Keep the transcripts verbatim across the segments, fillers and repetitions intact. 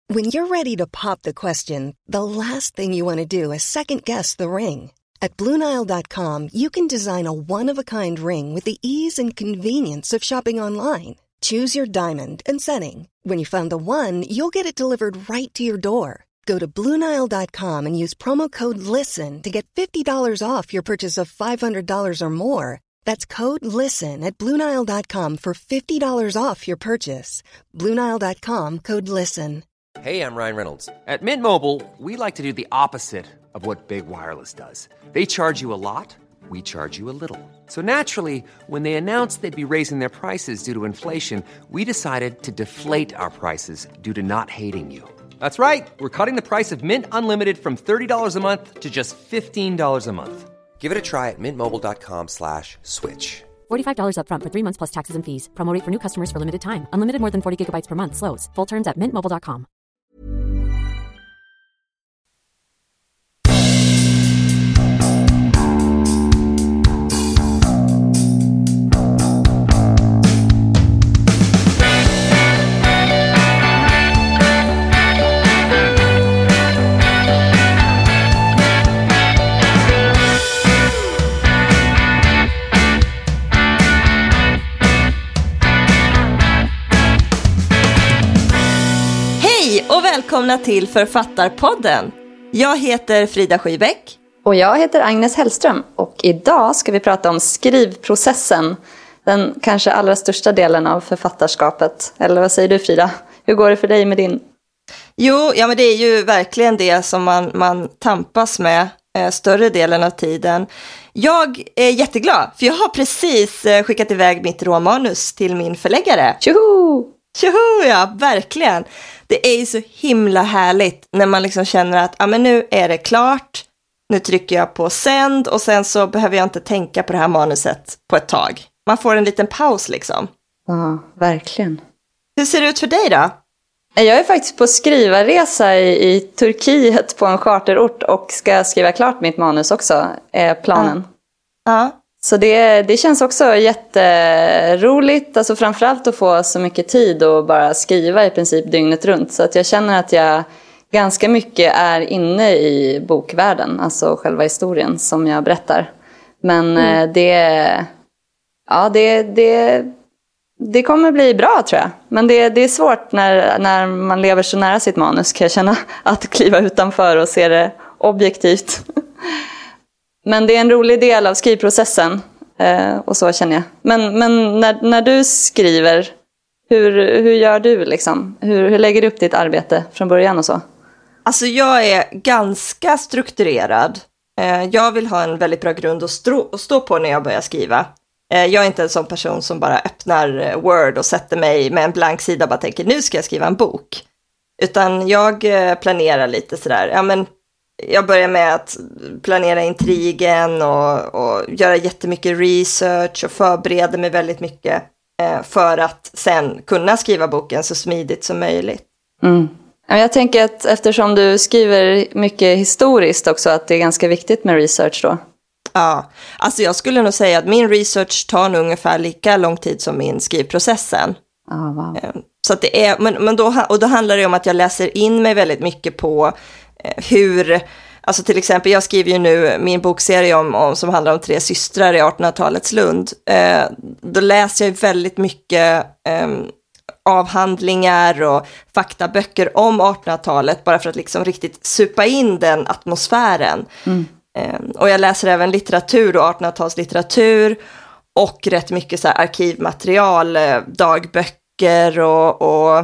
When you're ready to pop the question, the last thing you want to do is second-guess the ring. At Blue Nile dot com, you can design a one-of-a-kind ring with the ease and convenience of shopping online. Choose your diamond and setting. When you find the one, you'll get it delivered right to your door. Go to Blue Nile dot com and use promo code LISTEN to get fifty dollars off your purchase of five hundred dollars or more. That's code LISTEN at Blue Nile dot com for fifty dollars off your purchase. Blue Nile dot com, code LISTEN. Hey, I'm Ryan Reynolds. At Mint Mobile, we like to do the opposite of what Big Wireless does. They charge you a lot, we charge you a little. So naturally, when they announced they'd be raising their prices due to inflation, we decided to deflate our prices due to not hating you. That's right. We're cutting the price of Mint Unlimited from thirty dollars a month to just fifteen dollars a month. Give it a try at mintmobile.com slash switch. forty-five dollars up front for three months plus taxes and fees. Promo rate for new customers for limited time. Unlimited more than forty gigabytes per month. Slows full terms at mint mobile dot com. Och välkomna till Författarpodden. Jag heter Frida Skybeck. Och jag heter Agnes Hellström. Och idag ska vi prata om skrivprocessen. Den kanske allra största delen av författarskapet. Eller vad säger du, Frida? Hur går det för dig med din? Jo, ja men det är ju verkligen det som man, man tampas med eh, större delen av tiden. Jag är jätteglad för jag har precis eh, skickat iväg mitt råmanus till min förläggare. Tjoho! Tjoho, ja, verkligen. Det är ju så himla härligt när man liksom känner att ah, men nu är det klart. Nu trycker jag på sänd och sen så behöver jag inte tänka på det här manuset på ett tag. Man får en liten paus liksom. Ja, verkligen. Hur ser det ut för dig då? Jag är faktiskt på skrivarresa i, i Turkiet på en charterort och ska skriva klart mitt manus också, är planen. Ja. Ja. Så det, det känns också jätteroligt, alltså framförallt att få så mycket tid och bara skriva i princip dygnet runt. Så att jag känner att jag ganska mycket är inne i bokvärlden, alltså själva historien som jag berättar. Men mm. det, ja, det, det, det kommer bli bra tror jag. Men det, det är svårt när, när man lever så nära sitt manus, kan jag känna, att kliva utanför och se det objektivt. Men det är en rolig del av skrivprocessen eh, och så känner jag. Men, men när, när du skriver, hur, hur gör du liksom? Hur, hur lägger du upp ditt arbete från början och så? Alltså jag är ganska strukturerad. Eh, jag vill ha en väldigt bra grund att, stå, att stå på när jag börjar skriva. Eh, jag är inte en sån person som bara öppnar Word och sätter mig med en blank sida och bara tänker nu ska jag skriva en bok. Utan jag eh, planerar lite sådär, ja men jag börjar med att planera intrigen och, och göra jättemycket research och förbereda mig väldigt mycket eh, för att sen kunna skriva boken så smidigt som möjligt. Mm. Jag tänker att eftersom du skriver mycket historiskt också att det är ganska viktigt med research då. Ja, alltså jag skulle nog säga att min research tar nog ungefär lika lång tid som min skrivprocessen. Oh, wow. Så att det är, men, men då, och då handlar det om att jag läser in mig väldigt mycket på hur, alltså till exempel jag skriver ju nu min bokserie om, om, som handlar om tre systrar i artonhundratalets Lund. Eh, då läser jag väldigt mycket eh, avhandlingar och faktaböcker om artonhundratalet bara för att liksom riktigt supa in den atmosfären. Mm. Eh, och jag läser även litteratur och artonhundratalslitteratur och rätt mycket så här arkivmaterial, eh, dagböcker och, och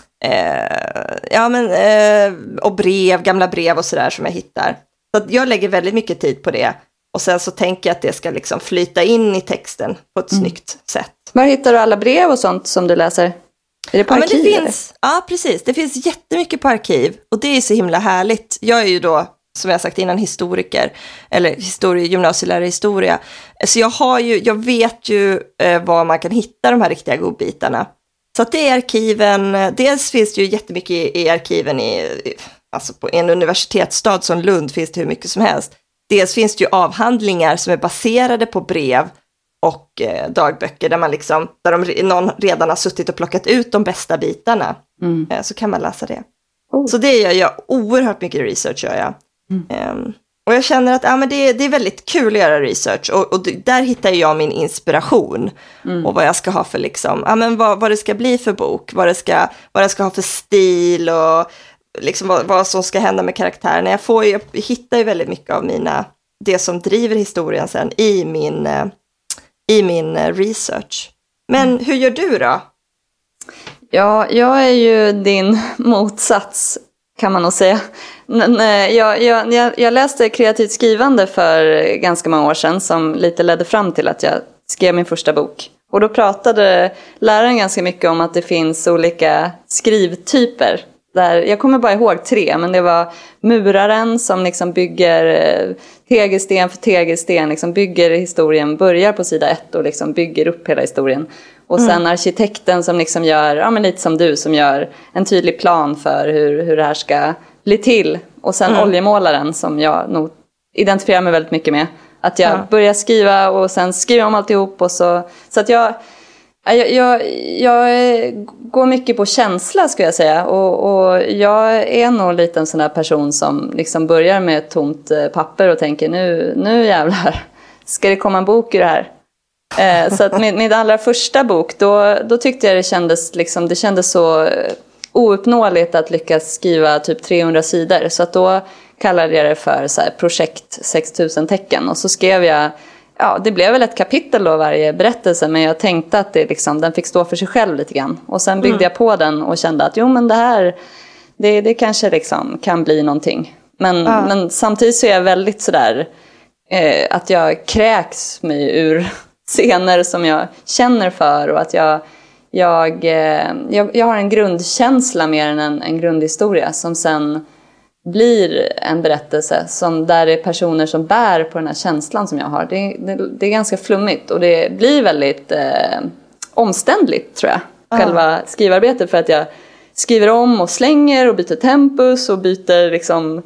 Eh, ja men eh, och brev, gamla brev och sådär som jag hittar. Så att jag lägger väldigt mycket tid på det. Och sen så tänker jag att det ska liksom flyta in i texten på ett mm. snyggt sätt. Var hittar du alla brev och sånt som du läser? Är det på ja, arkiv? Men det finns, ja precis, det finns jättemycket på arkiv. Och det är så himla härligt. Jag är ju då, som jag sagt innan, historiker. Eller historie, gymnasielärare historia. Så jag har ju, jag vet ju eh, var man kan hitta de här riktiga godbitarna. Så att det är arkiven, dels finns det ju jättemycket i, i arkiven i, alltså på en universitetsstad som Lund finns det hur mycket som helst. Dels finns det ju avhandlingar som är baserade på brev och eh, dagböcker där man liksom, där de, någon redan har suttit och plockat ut de bästa bitarna. Mm. Eh, så kan man läsa det. Oh. Så det gör jag oerhört mycket research gör jag. Mm. Um, och jag känner att ja, men det, det är väldigt kul att göra research. Och, och där hittar jag min inspiration. Mm. Och vad jag ska ha för liksom, ja, men vad, vad det ska bli för bok. Vad det ska, vad det ska ha för stil och liksom vad, vad som ska hända med karaktärerna. Jag, får, jag hittar ju väldigt mycket av mina, det som driver historien sen i min, i min research. Men mm. hur gör du då? Ja, jag är ju din motsats kan man nog säga. Jag, jag, jag, jag läste kreativt skrivande för ganska många år sedan som lite ledde fram till att jag skrev min första bok. Och då pratade läraren ganska mycket om att det finns olika skrivtyper. Där, jag kommer bara ihåg tre, men det var muraren som liksom bygger tegelsten för tegelsten, liksom bygger historien, börjar på sida ett och liksom bygger upp hela historien. Och sen mm. arkitekten som liksom gör, ja men lite som du, som gör en tydlig plan för hur, hur det här ska bli till. Och sen mm. oljemålaren som jag nog identifierar mig väldigt mycket med. Att jag ja. börjar skriva och sen skriver om alltihop. Och så, så att jag, jag, jag, jag går mycket på känsla skulle jag säga. Och, och jag är nog lite en sån där person som liksom börjar med ett tomt papper och tänker nu, nu jävlar, ska det komma en bok i det här? Eh, så att min, min allra första bok, då, då tyckte jag det kändes, liksom, det kändes så ouppnåeligt att lyckas skriva typ trehundra sidor. Så att då kallade jag det för så här, projekt sex tusen tecken. Och så skrev jag, ja det blev väl ett kapitel då varje berättelse. Men jag tänkte att det, liksom, den fick stå för sig själv lite grann. Och sen byggde mm. jag på den och kände att jo men det här, det, det kanske liksom kan bli någonting. Men, ja. men samtidigt så är jag väldigt sådär, eh, att jag kräks mig ur scener som jag känner för och att jag, jag, jag, jag har en grundkänsla mer än en, en grundhistoria som sen blir en berättelse som där det är personer som bär på den här känslan som jag har. Det, det, det är ganska flummigt och det blir väldigt eh, omständligt tror jag, själva uh. skrivarbetet, för att jag skriver om och slänger och byter tempus och byter liksom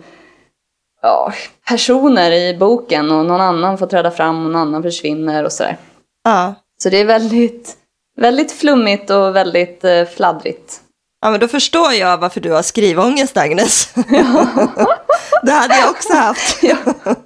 ja, personer i boken och någon annan får träda fram och någon annan försvinner och sådär. Ja. Så det är väldigt, väldigt flummigt och väldigt eh, fladdrigt. Ja, men då förstår jag varför du har skrivångest, Agnes. Ja. Det hade jag också haft. Ja.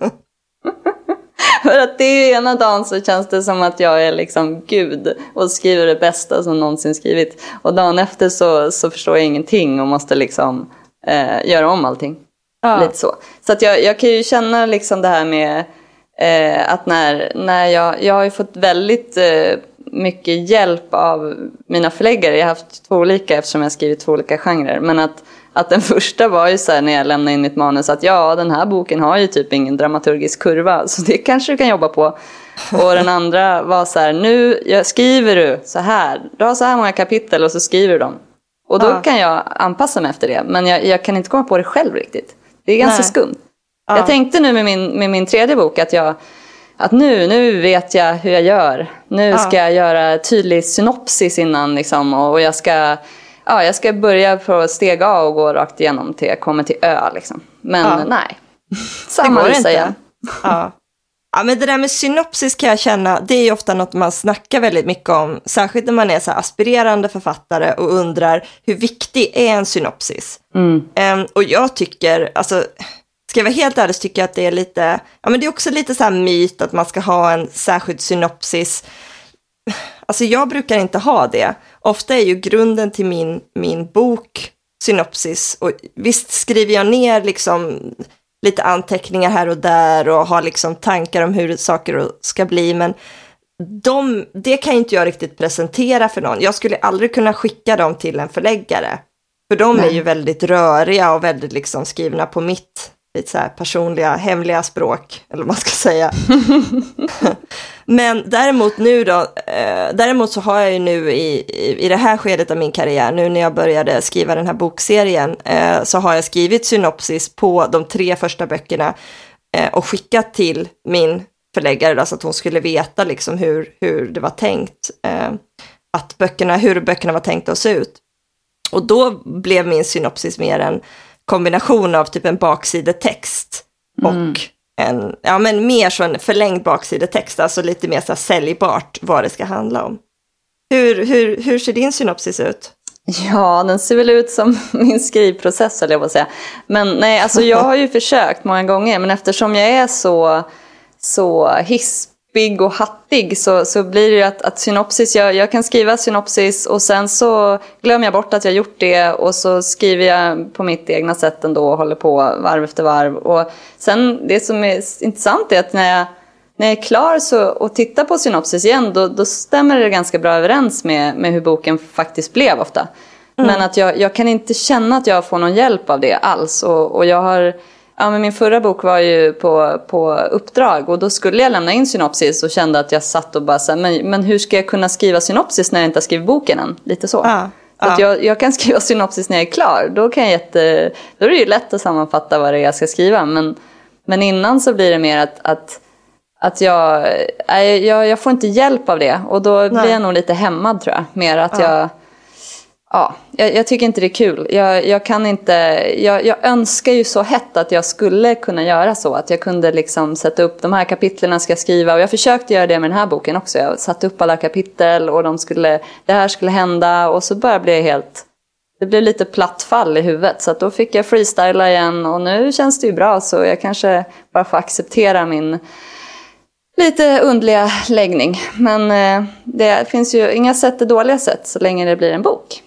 För att det är ena dagen så känns det som att jag är liksom Gud och skriver det bästa som någonsin skrivit. Och dagen efter så, så förstår jag ingenting och måste liksom eh, göra om allting. Ja. Lite så. Så att jag, jag kan ju känna liksom det här med eh, att när, när jag, jag har ju fått väldigt eh, mycket hjälp av mina förläggare. Jag har haft två olika eftersom jag har skrivit två olika genrer. Men att, att den första var ju så här när jag lämnade in mitt manus att ja, den här boken har ju typ ingen dramaturgisk kurva. Så det kanske du kan jobba på. Och den andra var så här, nu jag skriver du så här. Du har så här många kapitel och så skriver du dem. Och då ja. kan jag anpassa mig efter det. Men jag, jag kan inte komma på det själv riktigt. Det är ganska Nej. skumt. Ja. Jag tänkte nu med min, med min tredje bok att jag att nu, nu vet jag hur jag gör. Nu ja. ska jag göra tydlig synopsis innan liksom, och jag ska, ja, jag ska börja på steg A och gå rakt igenom till jag kommer till Ö liksom. Men ja. nej, samma vill säga. Ja. Ja, men det där med synopsis kan jag känna, det är ju ofta något man snackar väldigt mycket om. Särskilt när man är så här aspirerande författare och undrar hur viktig är en synopsis. Mm. Um, och jag tycker, alltså... Ska jag vara helt ärlig så tycker jag att det är lite, ja men det är också lite så här myt att man ska ha en särskild synopsis. Alltså jag brukar inte ha det. Ofta är ju grunden till min, min bok synopsis. Och visst skriver jag ner liksom lite anteckningar här och där och har liksom tankar om hur saker ska bli. Men de, det kan inte jag riktigt presentera för någon. Jag skulle aldrig kunna skicka dem till en förläggare. För de Nej. är ju väldigt röriga och väldigt liksom skrivna på mitt lite så här personliga, hemliga språk, eller vad man ska säga. Men däremot nu då, eh, däremot så har jag ju nu i, i, i det här skedet av min karriär, nu när jag började skriva den här bokserien, eh, så har jag skrivit synopsis på de tre första böckerna eh, och skickat till min förläggare då, så att hon skulle veta liksom hur, hur det var tänkt, eh, att böckerna, hur böckerna var tänkta att se ut. Och då blev min synopsis mer en kombination av typ en baksidetext och mm. en, ja men mer så en förlängd baksidetext, alltså lite mer så här säljbart vad det ska handla om. Hur, hur, hur ser din synopsis ut? Ja, den ser väl ut som min skrivprocess, eller jag vill säga. Men nej, alltså jag har ju försökt många gånger, men eftersom jag är så, så hispig och hattig så, så blir det ju att, att synopsis, jag, jag kan skriva synopsis och sen så glömmer jag bort att jag gjort det och så skriver jag på mitt egna sätt ändå och håller på varv efter varv. Och sen det som är intressant är att när jag När jag är klar så, och tittar på synopsis igen, då, då stämmer det ganska bra överens med, med hur boken faktiskt blev ofta. Mm. Men att jag, jag kan inte känna att jag får någon hjälp av det alls. Och, och jag har, ja, men min förra bok var ju på, på uppdrag och då skulle jag lämna in synopsis och kände att jag satt och bara så här, men, men hur ska jag kunna skriva synopsis när jag inte har skrivit boken än? Lite så. Ja, så ja. Att jag, jag kan skriva synopsis när jag är klar. Då, kan jag jätte, då är det ju lätt att sammanfatta vad det är jag ska skriva. Men, men innan så blir det mer att... att Att jag, jag, jag får inte hjälp av det. Och då blir jag nog lite hämmad, tror jag. Mer att ja. jag... Ja, jag, jag tycker inte det är kul. Jag, jag kan inte... Jag, jag önskar ju så hett att jag skulle kunna göra så. Att jag kunde liksom sätta upp de här kapitlerna ska jag skriva. Och jag försökte göra det med den här boken också. Jag satte upp alla kapitel och de skulle, det här skulle hända. Och så bara blev jag helt... Det blev lite platt fall i huvudet. Så att då fick jag freestyla igen. Och nu känns det ju bra. Så jag kanske bara får acceptera min... Lite undliga läggning, men eh, det finns ju inga sätt är dåliga sätt så länge det blir en bok.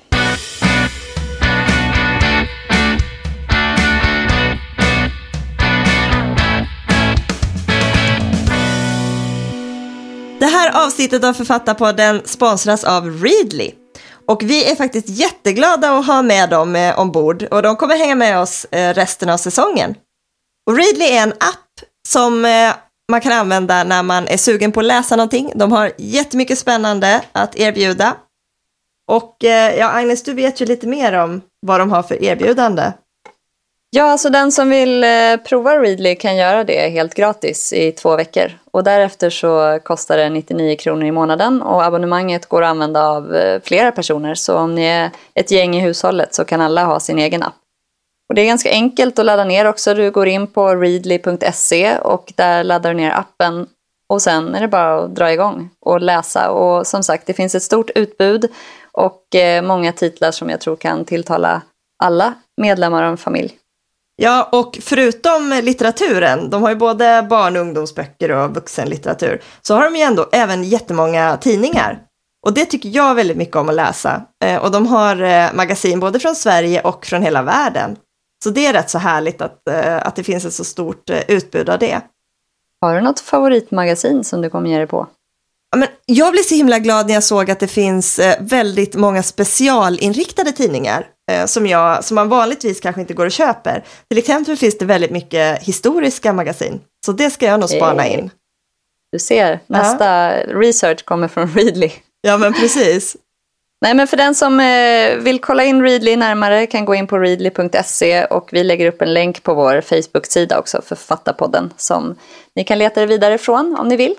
Det här avsnittet av Författarpodden sponsras av Readly. Och vi är faktiskt jätteglada att ha med dem eh, ombord och de kommer hänga med oss eh, resten av säsongen. Och Readly är en app som... Eh, man kan använda när man är sugen på att läsa någonting. De har jättemycket spännande att erbjuda. Och eh, ja, Agnes, du vet ju lite mer om vad de har för erbjudande. Ja, alltså den som vill eh, prova Readly kan göra det helt gratis i två veckor. Och därefter så kostar det nittionio kronor i månaden. Och abonnemanget går att använda av eh, flera personer. Så om ni är ett gäng i hushållet så kan alla ha sin egen app. Och det är ganska enkelt att ladda ner också. Du går in på readly punkt se och där laddar du ner appen. Och sen är det bara att dra igång och läsa. Och som sagt, det finns ett stort utbud och eh, många titlar som jag tror kan tilltala alla medlemmar av en familj. Ja, och förutom litteraturen, de har ju både barn- och ungdomsböcker och vuxenlitteratur, så har de ju ändå även jättemånga tidningar. Och det tycker jag väldigt mycket om att läsa. Eh, och de har eh, magasin både från Sverige och från hela världen. Så det är rätt så härligt att, att det finns ett så stort utbud av det. Har du något favoritmagasin som du kommer ge dig på? Ja, men jag blev så himla glad när jag såg att det finns väldigt många specialinriktade tidningar som, jag, som man vanligtvis kanske inte går och köper. Till exempel finns det väldigt mycket historiska magasin. Så det ska jag nog spana in. Du ser, nästa ja. research kommer från Readly. Ja, men precis. Nej, men för den som eh, vill kolla in Readly närmare kan gå in på readly punkt se och vi lägger upp en länk på vår Facebook-sida också för Författarpodden som ni kan leta er vidare ifrån om ni vill.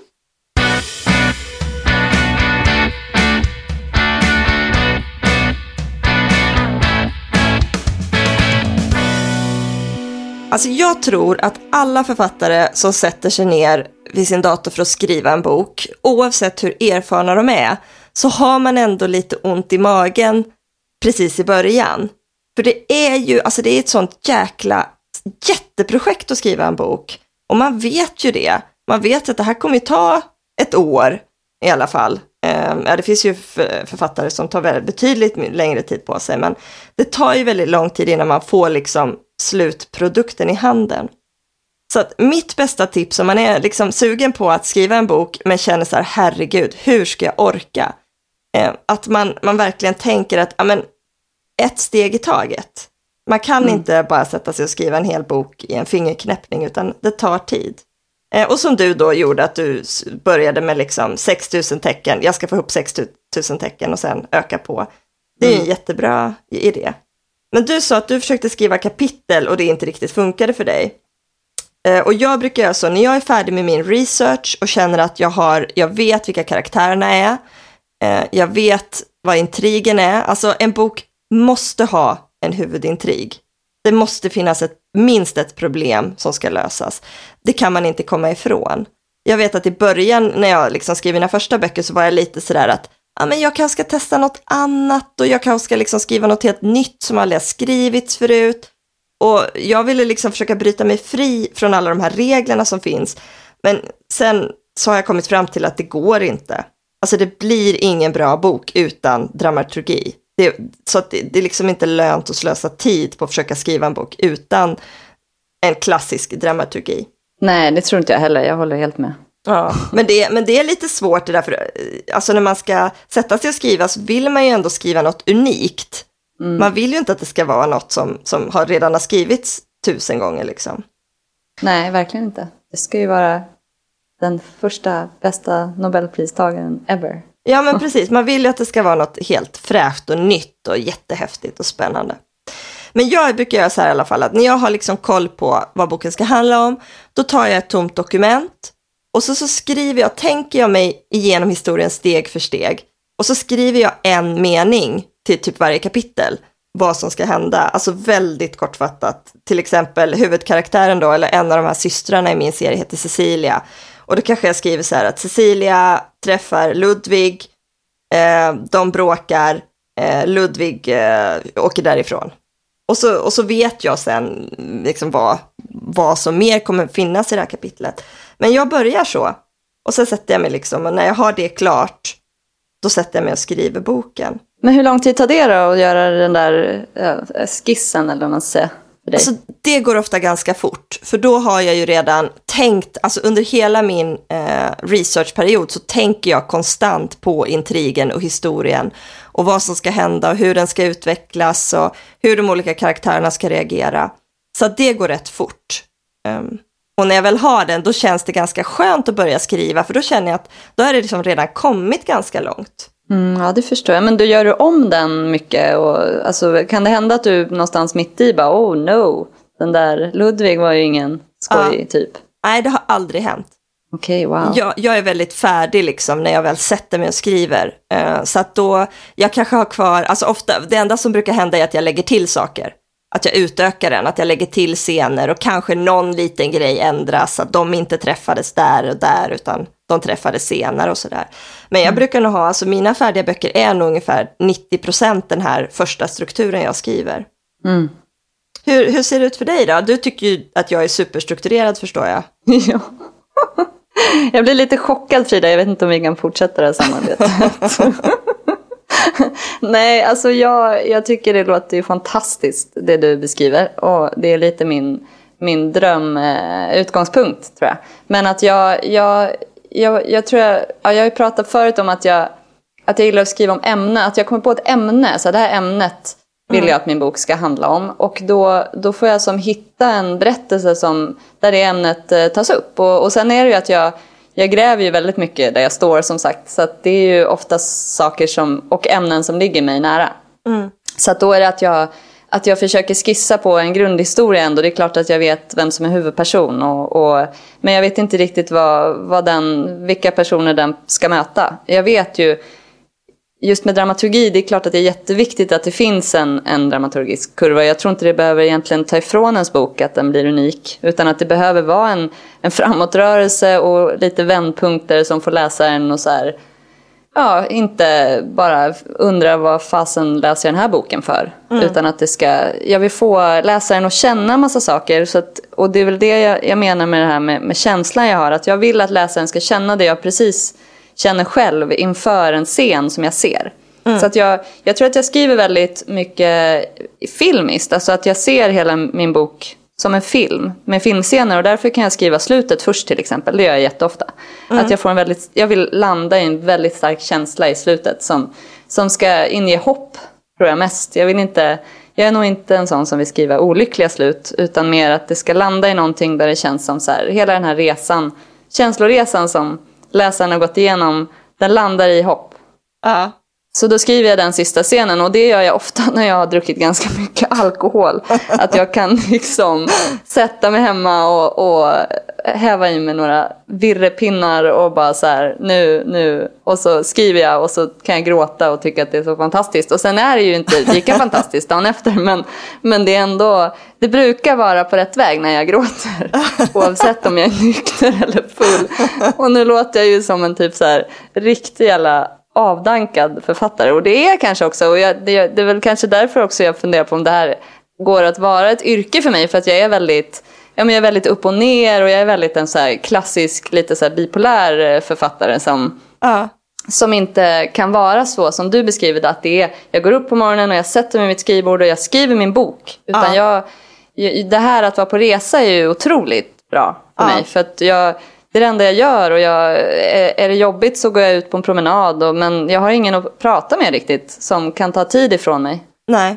Alltså jag tror att alla författare som sätter sig ner vid sin dator för att skriva en bok, oavsett hur erfarna de är, så har man ändå lite ont i magen precis i början. För det är ju, alltså det är ett sånt jäkla jätteprojekt att skriva en bok. Och man vet ju det. Man vet att det här kommer ju ta ett år i alla fall. Ja, det finns ju författare som tar väldigt betydligt längre tid på sig. Men det tar ju väldigt lång tid innan man får liksom slutprodukten i handen. Så att mitt bästa tips om man är liksom sugen på att skriva en bok men känner så här, herregud, hur ska jag orka? Eh, att man, man verkligen tänker att ja, men, ett steg i taget. Man kan mm. inte bara sätta sig och skriva en hel bok i en fingerknäppning utan det tar tid. Eh, och som du då gjorde att du började med liksom sex tusen tecken. Jag ska få ihop sex tusen tecken och sen öka på. Det är mm. en jättebra idé. Men du sa att du försökte skriva kapitel och det inte riktigt funkade för dig. Eh, och jag brukar göra så, när jag är färdig med min research och känner att jag, har, jag vet vilka karaktärerna är. Eh, jag vet vad intrigen är. Alltså en bok måste ha en huvudintrig. Det måste finnas ett, minst ett problem som ska lösas. Det kan man inte komma ifrån. Jag vet att i början när jag liksom skrev mina första böcker så var jag lite sådär att ja, men jag kanske ska testa något annat och jag kanske ska liksom skriva något helt nytt som aldrig har skrivits förut. Och jag ville liksom försöka bryta mig fri från alla de här reglerna som finns. Men sen så har jag kommit fram till att det går inte. Alltså det blir ingen bra bok utan dramaturgi. Det, så att det, det är liksom inte lönt att slösa tid på att försöka skriva en bok utan en klassisk dramaturgi. Nej, det tror inte jag heller. Jag håller helt med. Ja, men det, men det är lite svårt det där. För, alltså när man ska sätta sig och skriva så vill man ju ändå skriva något unikt. Mm. Man vill ju inte att det ska vara något som, som har redan har skrivits tusen gånger liksom. Nej, verkligen inte. Det ska ju vara den första bästa Nobelpristagaren ever. Ja, men precis. Man vill ju att det ska vara något helt fräscht och nytt och jättehäftigt och spännande. Men jag brukar göra så här i alla fall, att när jag har liksom koll på vad boken ska handla om, då tar jag ett tomt dokument och så, så skriver jag, tänker jag mig igenom historien steg för steg. Och så skriver jag en mening till typ varje kapitel, vad som ska hända. Alltså väldigt kortfattat. Till exempel huvudkaraktären då, eller en av de här systrarna i min serie heter Cecilia. Och då kanske jag skriver så här att Cecilia träffar Ludvig, eh, de bråkar, eh, Ludvig eh, åker därifrån. Och så, och så vet jag sen liksom vad, vad som mer kommer finnas i det här kapitlet. Men jag börjar så. Och så sätter jag mig liksom, och när jag har det klart, då sätter jag mig och skriver boken. Men hur lång tid tar det då att göra den där ja, skissen eller vad man säger för dig? Alltså det går ofta ganska fort. För då har jag ju redan tänkt, alltså under hela min eh, researchperiod så tänker jag konstant på intrigen och historien. Och vad som ska hända och hur den ska utvecklas och hur de olika karaktärerna ska reagera. Så att det går rätt fort. Um, och när jag väl har den, då känns det ganska skönt att börja skriva. För då känner jag att då är det liksom redan kommit ganska långt. Mm, ja, det förstår jag. Men då gör du om den mycket? Och, alltså, kan det hända att du någonstans mitt i bara, oh no, den där Ludvig var ju ingen skoj ja. typ? Nej, det har aldrig hänt. Okej, okay, wow. Jag, jag är väldigt färdig liksom när jag väl sätter mig och skriver. Uh, så att då, jag kanske har kvar, alltså ofta, det enda som brukar hända är att jag lägger till saker. Att jag utökar den, att jag lägger till scener och kanske någon liten grej ändras. Att de inte träffades där och där utan de träffades senare och sådär. Men jag mm. brukar nog ha, alltså mina färdiga böcker är nog ungefär nittio procent den här första strukturen jag skriver. Mm. Hur, hur ser det ut för dig då? Du tycker ju att jag är superstrukturerad, förstår jag. Ja. Jag blir lite chockad, Frida. Jag vet inte om vi kan fortsätta det här samarbetet. Nej, alltså jag, jag tycker det låter ju fantastiskt det du beskriver. Och det är lite min, min drömutgångspunkt, tror jag. Men att jag, jag, jag, jag tror jag, ja, jag har ju pratat förut om att jag, att jag gillar att skriva om ämne. Att jag kommer på ett ämne, så det här ämnet vill jag att min bok ska handla om. Och då, då får jag som hitta en berättelse som, där det ämnet eh, tas upp. Och, och sen är det ju att jag, jag gräver ju väldigt mycket där jag står, som sagt. Så att det är ju oftast saker som, och ämnen som ligger mig nära. Mm. Så att då är det att jag, att jag försöker skissa på en grundhistoria ändå. Det är klart att jag vet vem som är huvudperson. Och, och, men jag vet inte riktigt vad, vad den, vilka personer den ska möta. Jag vet ju, just med dramaturgi, det är klart att det är jätteviktigt att det finns en, en dramaturgisk kurva. Jag tror inte det behöver egentligen ta ifrån ens bok att den blir unik. Utan att det behöver vara en, en framåtrörelse och lite vändpunkter som får läsaren och så här, ja, inte bara undra vad fasen läser jag den här boken för. Mm. Utan att det ska, jag vill få läsaren att känna massa saker. Så att, och det är väl det jag, jag menar med det här med, med känslan jag har. Att jag vill att läsaren ska känna det jag precis känner själv inför en scen som jag ser. Mm. Så att jag, jag tror att jag skriver väldigt mycket filmiskt. Alltså att jag ser hela min bok som en film med filmscener. Och därför kan jag skriva slutet först till exempel. Det gör jag jätteofta. Mm. Att jag, får en väldigt, jag vill landa i en väldigt stark känsla i slutet. Som, som ska inge hopp, tror jag mest. Jag vill inte, jag är nog inte en sån som vill skriva olyckliga slut. Utan mer att det ska landa i någonting där det känns som så här. Hela den här resan, känsloresan som läsaren har gått igenom, den landar i hopp. Ja. Så då skriver jag den sista scenen, och det gör jag ofta när jag har druckit ganska mycket alkohol. Att jag kan liksom sätta mig hemma och, och häva i mig några virrepinnar och bara så här, nu, nu. Och så skriver jag och så kan jag gråta och tycka att det är så fantastiskt. Och sen är det ju inte lika fantastiskt dagen efter, men, men det är ändå, det brukar vara på rätt väg när jag gråter. Oavsett om jag är nykter eller full. Och nu låter jag ju som en typ så här riktig jävla avdankad författare. Och det är kanske också, och jag, det, det är väl kanske därför också jag funderar på om det här går att vara ett yrke för mig. För att jag är väldigt, ja, men jag är väldigt upp och ner, och jag är väldigt en så här klassisk, lite så här bipolär författare som... Ja. Som inte kan vara så som du beskriver det, att det är, jag går upp på morgonen och jag sätter mig vid mitt skrivbord och jag skriver min bok. Utan ja. jag, det här att vara på resa är ju otroligt bra för ja. mig. För att jag, det är det enda jag gör, och jag, är, är det jobbigt så går jag ut på en promenad. Och, men jag har ingen att prata med riktigt som kan ta tid ifrån mig. Nej.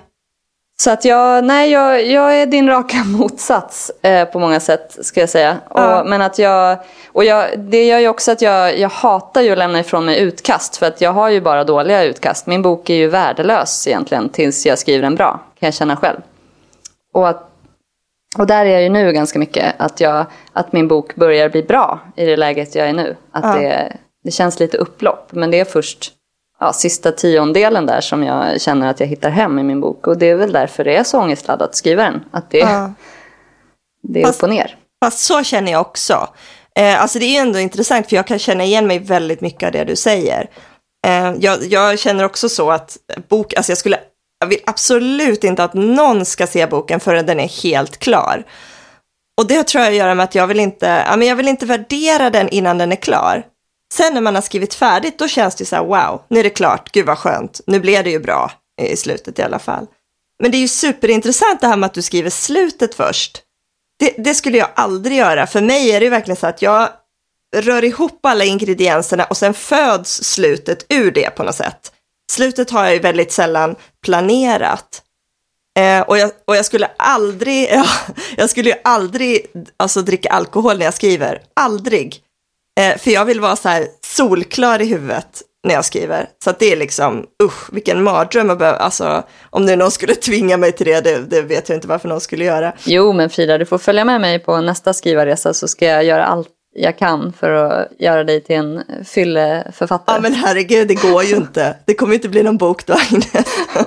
Så att jag, nej, jag, jag är din raka motsats eh, på många sätt, ska jag säga. Och, ja. Men att jag, och jag, det gör ju också att jag, jag hatar ju att lämna ifrån mig utkast. För att jag har ju bara dåliga utkast. Min bok är ju värdelös egentligen tills jag skriver den bra, kan jag känna själv. Och, att, och där är jag ju nu ganska mycket att, jag, att min bok börjar bli bra i det läget jag är nu. Att ja. det, det känns lite upplopp, men det är först... Ja, sista tiondelen där som jag känner att jag hittar hem i min bok. Och det är väl därför det är så ångestladdat att skriva den. Att det, ja. det är fast, upp och ner. Fast så känner jag också. Eh, alltså det är ändå intressant, för jag kan känna igen mig väldigt mycket av det du säger. Eh, jag, jag känner också så att bok, alltså jag skulle, jag vill absolut inte att någon ska se boken förrän den är helt klar. Och det tror jag gör med att jag vill inte, ja, men jag vill inte värdera den innan den är klar. Sen när man har skrivit färdigt, då känns det så här, wow, nu är det klart, gud vad skönt. Nu blev det ju bra i slutet i alla fall. Men det är ju superintressant det här med att du skriver slutet först. Det, det skulle jag aldrig göra. För mig är det ju verkligen så att jag rör ihop alla ingredienserna och sen föds slutet ur det på något sätt. Slutet har jag ju väldigt sällan planerat. Eh, och, jag, och jag skulle aldrig, ja, jag skulle ju aldrig alltså, dricka alkohol när jag skriver. Aldrig. Eh, för jag vill vara så här solklar i huvudet när jag skriver. Så att det är liksom, usch, vilken mardröm. Alltså, om det någon skulle tvinga mig till det, det, det vet jag inte varför någon skulle göra. Jo, men Frida, du får följa med mig på nästa skrivarresa, så ska jag göra allt jag kan för att göra dig till en fylleförfattare. Ja, men herregud, det går ju inte. Det kommer inte bli någon bok då, Agnes.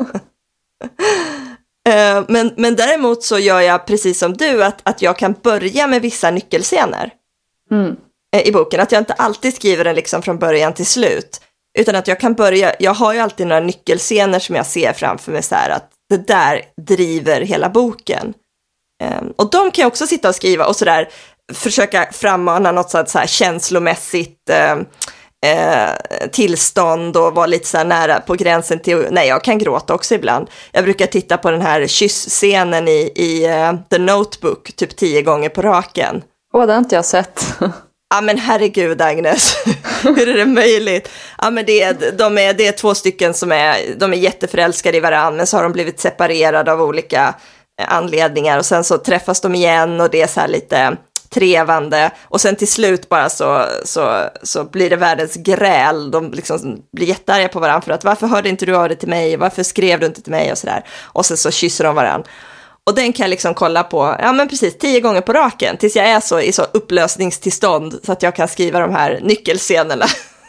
uh, men, men däremot så gör jag precis som du, att, att jag kan börja med vissa nyckelscener. Mm. I boken, att jag inte alltid skriver den liksom från början till slut, utan att jag kan börja, jag har ju alltid några nyckelscener som jag ser framför mig så här, att det där driver hela boken. Um, och de kan jag också sitta och skriva och sådär, försöka frammana något så här känslomässigt uh, uh, tillstånd och vara lite så här nära på gränsen till, nej, jag kan gråta också ibland. Jag brukar titta på den här kyssscenen i, i uh, The Notebook typ tio gånger på raken. Åh, det har inte jag sett. Ja, men herregud, Agnes, hur är det möjligt? Ja, men det är, de är, det är två stycken som är, de är jätteförälskade i varandra, men så har de blivit separerade av olika anledningar, och sen så träffas de igen och det är så här lite trevande, och sen till slut bara så, så, så blir det världens gräl. De liksom blir jättearga på varandra för att varför hörde inte du av det till mig, varför skrev du inte till mig och sådär, och sen så kysser de varandra. Och den kan jag liksom kolla på, ja men precis, tio gånger på raken, tills jag är så i så upplösningstillstånd så att jag kan skriva de här nyckelscenerna.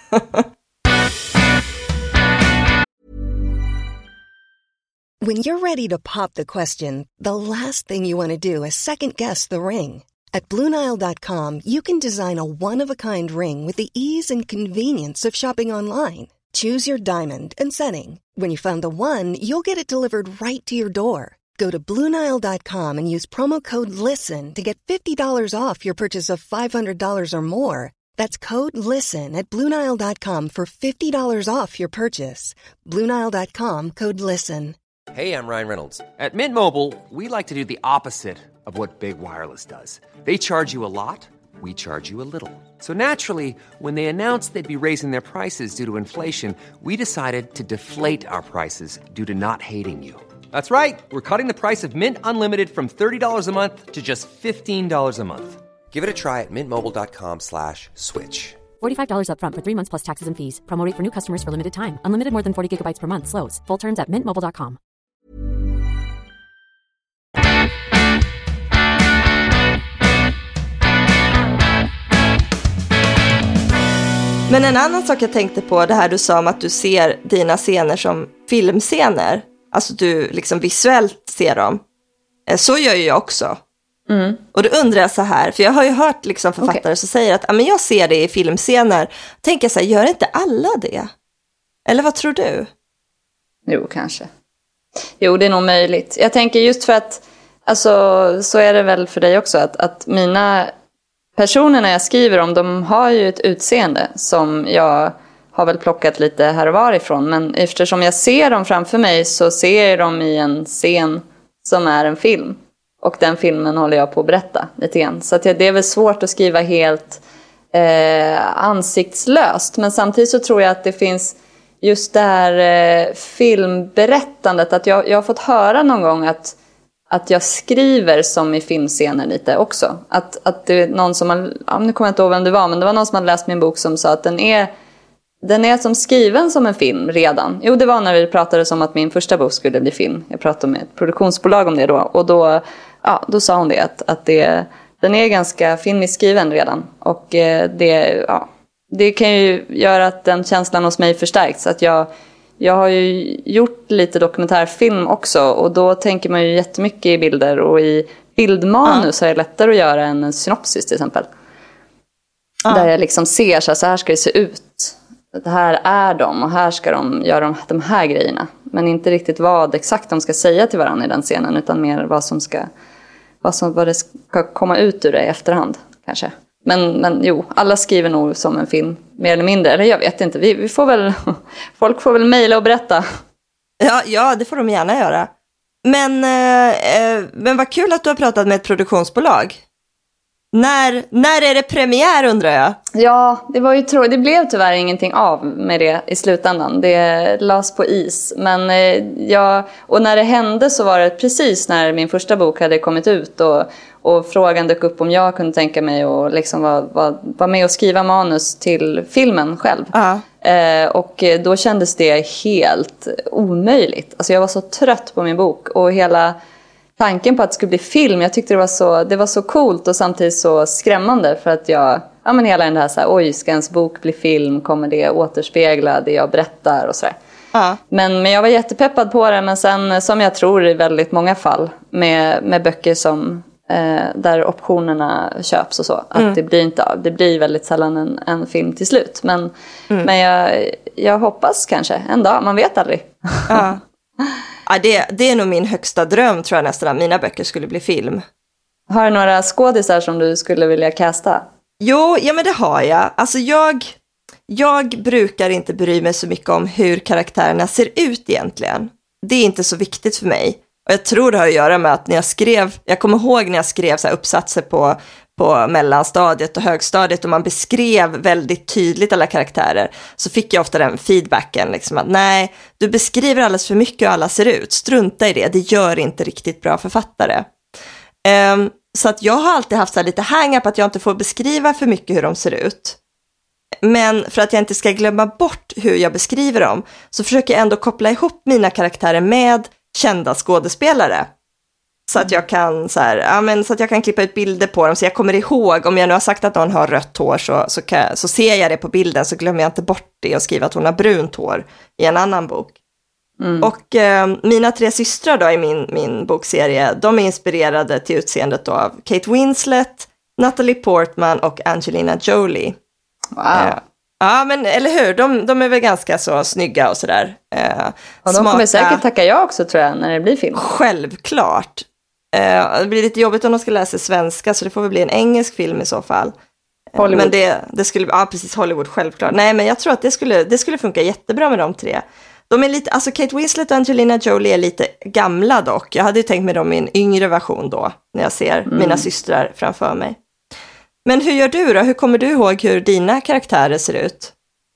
When you're ready to pop the question, the last thing you want to do is second guess the ring. At Blue Nile dot com, you can design a one-of-a-kind ring with the ease and convenience of shopping online. Choose your diamond and setting. When you find the one, you'll get it delivered right to your door. Go to Blue Nile dot com and use promo code LISTEN to get fifty dollars off your purchase of five hundred dollars or more. That's code LISTEN at Blue Nile dot com for fifty dollars off your purchase. Blue Nile dot com, code LISTEN. Hey, I'm Ryan Reynolds. At Mint Mobile, we like to do the opposite of what Big Wireless does. They charge you a lot, we charge you a little. So naturally, when they announced they'd be raising their prices due to inflation, we decided to deflate our prices due to not hating you. That's right. We're cutting the price of Mint Unlimited from thirty dollars a month to just fifteen dollars a month. Give it a try at mintmobile.com slash switch. forty-five dollars up front for three months plus taxes and fees. Promo rate for new customers for limited time. Unlimited more than forty gigabytes per month. Slows full terms at mint mobile dot com. Men en annan sak jag tänkte på, det här du sa om att du ser dina scener som filmscener. Alltså du liksom visuellt ser dem. Så gör ju jag också. Mm. Och då undrar jag så här, för jag har ju hört liksom författare okay. som säger att men jag ser det i filmscener. Tänker jag så här, gör inte alla det? Eller vad tror du? Jo, kanske. Jo, det är nog möjligt. Jag tänker just för att, alltså, så är det väl för dig också, att, att mina personerna jag skriver om, de har ju ett utseende som jag har väl plockat lite här och varifrån. Men eftersom jag ser dem framför mig så ser jag dem i en scen som är en film. Och den filmen håller jag på att berätta lite grann. Så att det är väl svårt att skriva helt eh, ansiktslöst. Men samtidigt så tror jag att det finns just det här eh, filmberättandet. Att jag, jag har fått höra någon gång att, att jag skriver som i filmscener lite också. Att, att det är någon som har, ja, nu kommer jag inte ihåg vem det var, men det var någon som hade läst min bok som sa att den är, den är som skriven som en film redan. Jo, det var när vi pratade om att min första bok skulle bli film. Jag pratade med ett produktionsbolag om det då. Och då, ja, då sa hon det, att, att det, den är ganska filmiskt skriven redan. Och eh, det, ja, det kan ju göra att den känslan hos mig förstärks. Att jag, jag har ju gjort lite dokumentärfilm också. Och då tänker man ju jättemycket i bilder. Och i bildmanus ja. är det lättare att göra än en synopsis till exempel. Ja. Där jag liksom ser så här, så här ska det se ut. Det här är de och här ska de göra de, de här grejerna. Men inte riktigt vad exakt de ska säga till varandra i den scenen. Utan mer vad som ska, vad som, vad det ska komma ut ur det i efterhand kanske. Men, men jo, alla skriver nog som en film, mer eller mindre. Eller jag vet inte, vi, vi får väl, folk får väl mejla och berätta. Ja, ja, det får de gärna göra. Men, eh, men vad kul att du har pratat med ett produktionsbolag. När, när är det premiär, undrar jag? Ja, det var ju tro- det blev tyvärr ingenting av med det i slutändan. Det lades på is. Men eh, jag, och när det hände så var det precis när min första bok hade kommit ut. Och, och frågan dök upp om jag kunde tänka mig att liksom vara var, var med och skriva manus till filmen själv. Uh-huh. Eh, och då kändes det helt omöjligt. Alltså jag var så trött på min bok och hela tanken på att det skulle bli film, jag tyckte det var så, det var så coolt och samtidigt så skrämmande för att jag, ja men hela den här så här, oj, ska ens bok bli film, kommer det återspegla det jag berättar och sådär. Ja. Men, men jag var jättepeppad på det, men sen som jag tror i väldigt många fall med, med böcker som eh, där optionerna köps och så, att mm. det blir inte, det blir väldigt sällan en, en film till slut. Men, mm. men jag, jag hoppas kanske en dag, man vet aldrig. Ja. Ja, det, det är nog min högsta dröm, tror jag nästan, att mina böcker skulle bli film. Har du några skådisar som du skulle vilja casta? Jo, ja men det har jag. Alltså jag, jag brukar inte bry mig så mycket om hur karaktärerna ser ut egentligen. Det är inte så viktigt för mig. Och jag tror det har att göra med att när jag skrev, jag kommer ihåg när jag skrev så här uppsatser på, på mellanstadiet och högstadiet och man beskrev väldigt tydligt alla karaktärer, så fick jag ofta den feedbacken liksom att nej, du beskriver alldeles för mycket hur alla ser ut, strunta i det, det gör inte riktigt bra författare. Um, så att jag har alltid haft så här lite hang-up att jag inte får beskriva för mycket hur de ser ut. Men för att jag inte ska glömma bort hur jag beskriver dem, så försöker jag ändå koppla ihop mina karaktärer med kända skådespelare. Så att jag kan så här, ja, men så att jag kan klippa ut bilder på dem, så jag kommer ihåg, om jag nu har sagt att någon har rött hår, så, så, kan, så ser jag det på bilden, så glömmer jag inte bort det och skriver att hon har brunt hår i en annan bok. Mm. Och eh, mina tre systrar då i min, min bokserie, de är inspirerade till utseendet då av Kate Winslet, Natalie Portman och Angelina Jolie. Wow. Eh, ja, men eller hur? De, de är väl ganska så snygga och sådär. Eh, och de kommer säkert tacka jag också, tror jag, när det blir film. Självklart. Eh, det blir lite jobbigt om de ska läsa svenska, så det får väl bli en engelsk film i så fall. Hollywood. Men det, det skulle, ja precis, Hollywood, självklart. Nej, men jag tror att det skulle, det skulle funka jättebra med de tre. De är lite, alltså Kate Winslet och Angelina Jolie är lite gamla dock. Jag hade ju tänkt mig dem i en yngre version då, när jag ser mm. mina systrar framför mig. Men hur gör du då? Hur kommer du ihåg hur dina karaktärer ser ut?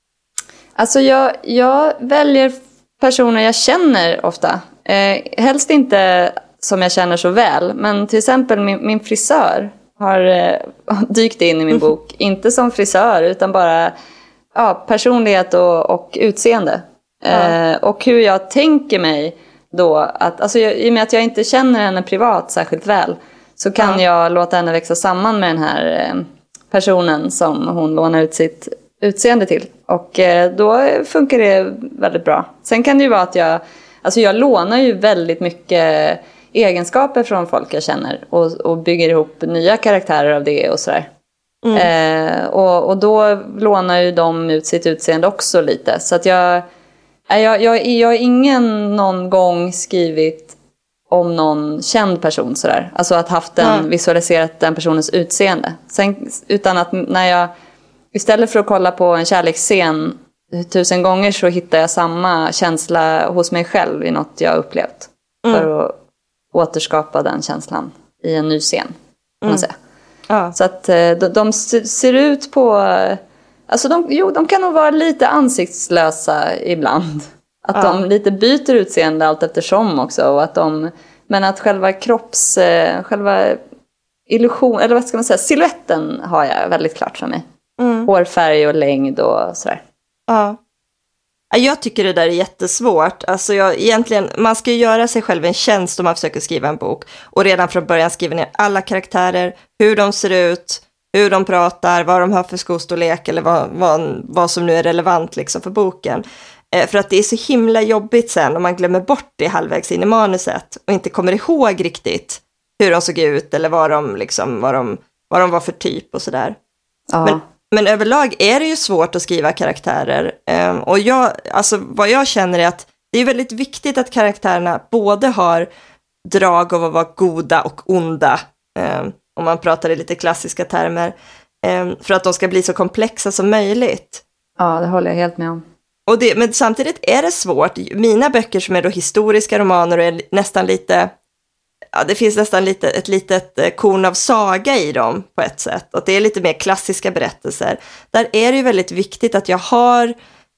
Alltså jag, jag väljer personer jag känner ofta. Eh, helst inte som jag känner så väl. Men till exempel min, min frisör har eh, dykt in i min bok. Inte som frisör, utan bara ja, personlighet och, och utseende. Eh, och hur jag tänker mig då att, alltså jag, i och med att jag inte känner henne privat särskilt väl, så kan ja. jag låta henne växa samman med den här eh, personen som hon lånar ut sitt utseende till. Och eh, då funkar det väldigt bra. Sen kan det ju vara att jag, alltså jag lånar ju väldigt mycket egenskaper från folk jag känner och, och bygger ihop nya karaktärer av det och sådär. Mm. Eh, och, och då lånar ju de ut sitt utseende också lite. Så att jag Jag, jag, jag har ingen någon gång skrivit om någon känd person sådär. Alltså att haft den, mm. visualiserat den personens utseende. Sen, utan att när jag, istället för att kolla på en kärleksscen tusen gånger, så hittar jag samma känsla hos mig själv i något jag upplevt. Mm. För att återskapa den känslan i en ny scen, kan man säga. Ja. Så att de, de ser ut på... Alltså de, jo, de kan nog vara lite ansiktslösa ibland. Att ja. de lite byter utseende allt eftersom också. Och att de, men att själva kropps... Själva illusion... Eller vad ska man säga? Silhuetten har jag väldigt klart för mig. Mm. Hårfärg och längd och sådär. Ja. Jag tycker det där är jättesvårt. Alltså jag, egentligen, man ska ju göra sig själv en tjänst om man försöker skriva en bok. Och redan från början skriva ner alla karaktärer, hur de ser ut, hur de pratar, vad de har för skostorlek eller vad, vad, vad som nu är relevant liksom för boken. Eh, för att det är så himla jobbigt sen om man glömmer bort det halvvägs in i manuset och inte kommer ihåg riktigt hur de såg ut eller vad de, liksom, vad de, vad de var för typ och sådär. Ja. Men, men överlag är det ju svårt att skriva karaktärer. Eh, och jag, alltså, vad jag känner är att det är väldigt viktigt att karaktärerna både har drag av att vara goda och onda. Eh, om man pratar i lite klassiska termer. Eh, för att de ska bli så komplexa som möjligt. Ja, det håller jag helt med om. Och det, men samtidigt är det svårt. Mina böcker som är då historiska romaner och är nästan lite... Ja, det finns nästan lite, ett litet korn av saga i dem på ett sätt. Och det är lite mer klassiska berättelser. Där är det ju väldigt viktigt att jag har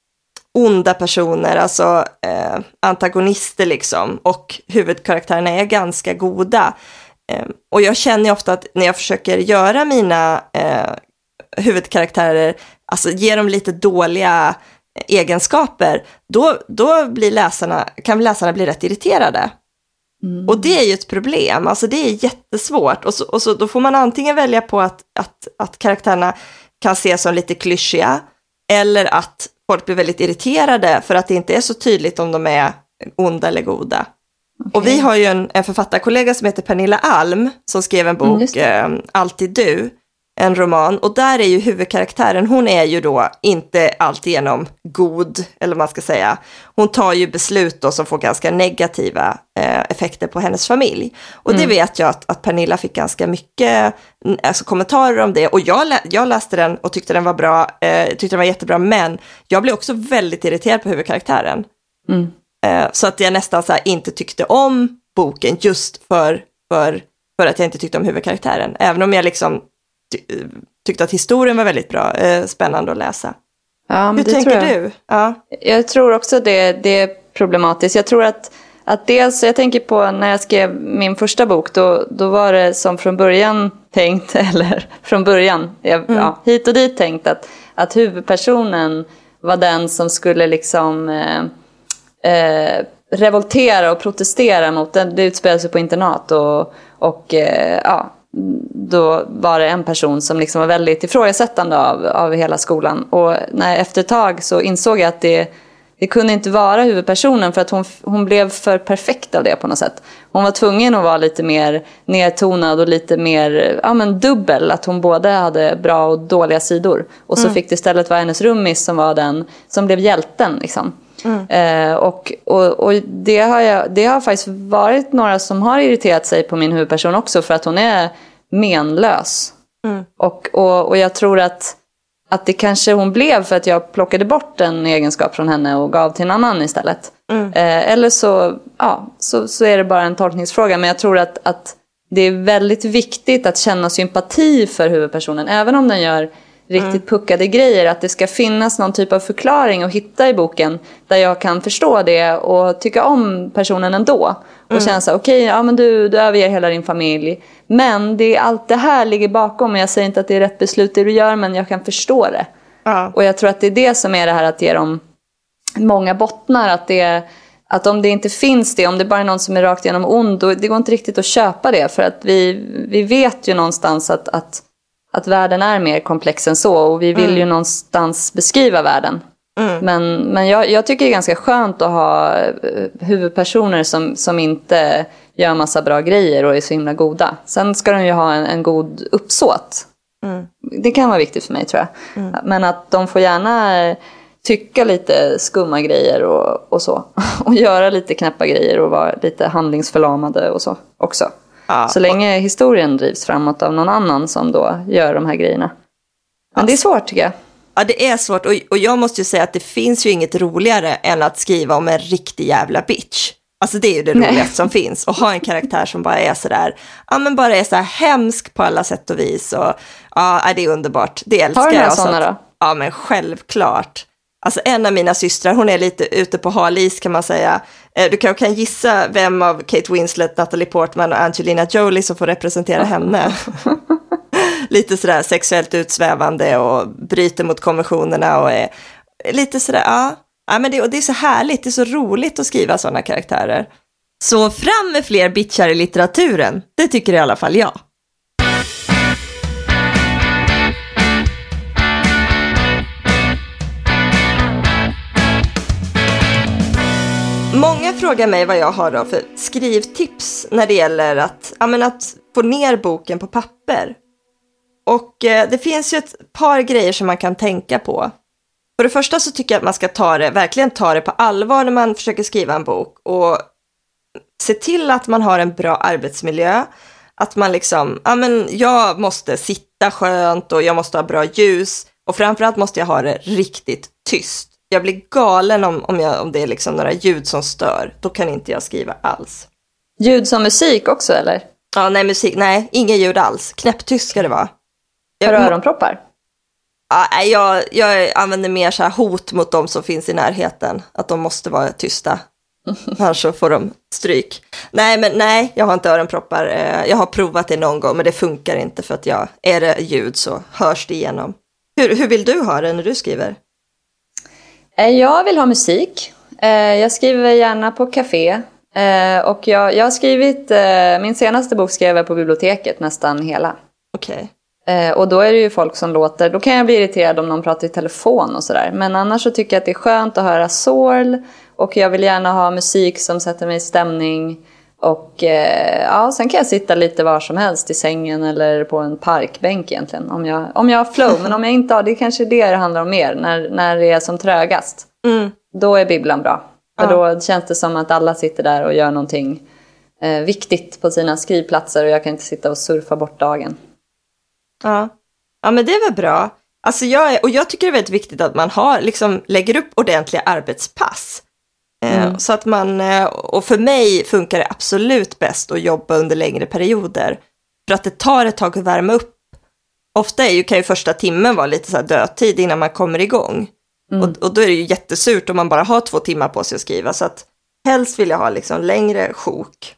onda personer, alltså eh, antagonister liksom. Och huvudkaraktärerna är ganska goda. Eh, och jag känner ofta att när jag försöker göra mina eh, huvudkaraktärer, alltså ge dem lite dåliga egenskaper, då, då blir läsarna, kan läsarna bli rätt irriterade. Mm. Och det är ju ett problem, alltså det är jättesvårt. Och så, och så då får man antingen välja på att, att, att karaktärerna kan ses som lite klyschiga, eller att folk blir väldigt irriterade för att det inte är så tydligt om de är onda eller goda. Okay. Och vi har ju en, en författarkollega som heter Pernilla Alm som skrev en bok, mm, eh, Alltid du, en roman. Och där är ju huvudkaraktären, hon är ju då inte alltigenom god, eller vad man ska säga. Hon tar ju beslut då som får ganska negativa eh, effekter på hennes familj. Och mm. det vet jag att, att Pernilla fick ganska mycket alltså, kommentarer om det. Och jag, lä- jag läste den och tyckte den var bra, eh, tyckte den var jättebra, men jag blev också väldigt irriterad på huvudkaraktären. Mm. Eh, så att jag nästan så här, inte tyckte om boken just för, för, för att jag inte tyckte om huvudkaraktären. Även om jag liksom ty- tyckte att historien var väldigt bra, eh, spännande att läsa. Ja, men hur det tänker tror jag. du? Ja. Jag tror också det, det är problematiskt. Jag tror att, att dels, jag tänker på när jag skrev min första bok, då, då var det som från början tänkt, eller från början, jag, mm. ja, hit och dit tänkt att, att huvudpersonen var den som skulle liksom eh, eh, revoltera och protestera mot den. Det utspelade sig på internat och, och eh, ja, då var det en person som liksom var väldigt ifrågasättande av, av hela skolan. Och när, efter ett tag så insåg jag att det, det kunde inte vara huvudpersonen, för att hon, hon blev för perfekt av det på något sätt. Hon var tvungen att vara lite mer nedtonad och lite mer ja, men dubbel. Att hon både hade bra och dåliga sidor. Och så mm. fick det istället vara hennes rummis som var den som blev hjälten liksom. Mm. Eh, och, och, och det, har jag, det har faktiskt varit några som har irriterat sig på min huvudperson också, för att hon är menlös. Mm. Och, och, och jag tror att, att det kanske hon blev för att jag plockade bort en egenskap från henne och gav till en annan istället. Mm. Eh, eller så, ja, så, så är det bara en tolkningsfråga. Men jag tror att, att det är väldigt viktigt att känna sympati för huvudpersonen, även om den gör riktigt mm. puckade grejer, att det ska finnas någon typ av förklaring att hitta i boken där jag kan förstå det och tycka om personen ändå. Och mm. känna så, okej, okay, ja men du, du överger hela din familj, men det är allt det här ligger bakom, och jag säger inte att det är rätt beslut det du gör, men jag kan förstå det. Mm. Och jag tror att det är det som är det här att ge dem många bottnar, att det att om det inte finns det, om det bara är någon som är rakt igenom ond, då, det går inte riktigt att köpa det, för att vi, vi vet ju någonstans att, att att världen är mer komplex än så, och vi vill mm. ju någonstans beskriva världen. Mm. Men, men jag, jag tycker det är ganska skönt att ha huvudpersoner som, som inte gör massa bra grejer och är så himla goda. Sen ska de ju ha en, en god uppsåt. Mm. Det kan vara viktigt för mig, tror jag. Mm. Men att de får gärna tycka lite skumma grejer och, och så. Och göra lite knäppa grejer och vara lite handlingsförlamade och så också. Ja. Så länge historien drivs framåt av någon annan som då gör de här grejerna. Men det är svårt tycker jag. Ja, det är svårt. Och, och jag måste ju säga att det finns ju inget roligare än att skriva om en riktig jävla bitch. Alltså det är ju det roligaste Nej. som finns. Och ha en karaktär som bara är sådär, ja men bara är så här hemsk på alla sätt och vis. Och ja, det är underbart. Det älskar jag. Har du några jag. sådana då? Ja, men självklart. Alltså en av mina systrar, hon är lite ute på halis kan man säga. Du kan, kan gissa vem av Kate Winslet, Natalie Portman och Angelina Jolie som får representera henne. Lite sådär sexuellt utsvävande och bryter mot konventionerna och är lite sådär, ja. Ja, men det, och det är så härligt, det är så roligt att skriva sådana karaktärer. Så fram med fler bitchar i litteraturen, det tycker i alla fall jag. Många frågar mig vad jag har då för skrivtips när det gäller att, ja, men att få ner boken på papper. Och eh, det finns ju ett par grejer som man kan tänka på. För det första så tycker jag att man ska ta det, verkligen ta det på allvar när man försöker skriva en bok. Och se till att man har en bra arbetsmiljö. Att man liksom, ja men jag måste sitta skönt och jag måste ha bra ljus. Och framförallt måste jag ha det riktigt tyst. Jag blir galen om, om, jag, om det är liksom några ljud som stör. Då kan inte jag skriva alls. Ljud som musik också eller? Ja, nej musik, nej, inga ljud alls. Knäpptyst ska det vara. Har du öronproppar? Ja, jag, jag använder mer så här hot mot dem som finns i närheten. Att de måste vara tysta. Annars så får de stryk. Nej, men nej, jag har inte öronproppar. Jag har provat det någon gång, men det funkar inte för att jag, är det ljud så hörs det igenom. Hur, hur vill du ha det när du skriver? Jag vill ha musik. Jag skriver gärna på café. Och jag, jag har skrivit, min senaste bok skrev jag på biblioteket nästan hela. Okej. Okay. Och då är det ju folk som låter, då kan jag bli irriterad om någon pratar i telefon och sådär. Men annars så tycker jag att det är skönt att höra sorl. Och jag vill gärna ha musik som sätter mig i stämning. Och eh, ja, sen kan jag sitta lite var som helst i sängen eller på en parkbänk egentligen. Om jag, om jag har flow, men om jag inte har, det är kanske det det handlar om mer. När, när det är som trögast, mm. då är bibblan bra. För ja. Då känns det som att alla sitter där och gör någonting eh, viktigt på sina skrivplatser. Och jag kan inte sitta och surfa bort dagen. Ja, ja men det är väl bra. Alltså jag är, och jag tycker det är väldigt viktigt att man har, liksom, lägger upp ordentliga arbetspass. Mm. Eh, så att man, och för mig funkar det absolut bäst att jobba under längre perioder. För att det tar ett tag att värma upp. Ofta är ju, kan ju första timmen vara lite så här dödtid innan man kommer igång. Mm. Och, och då är det ju jättesurt om man bara har två timmar på sig att skriva. Så att helst vill jag ha liksom längre sjok.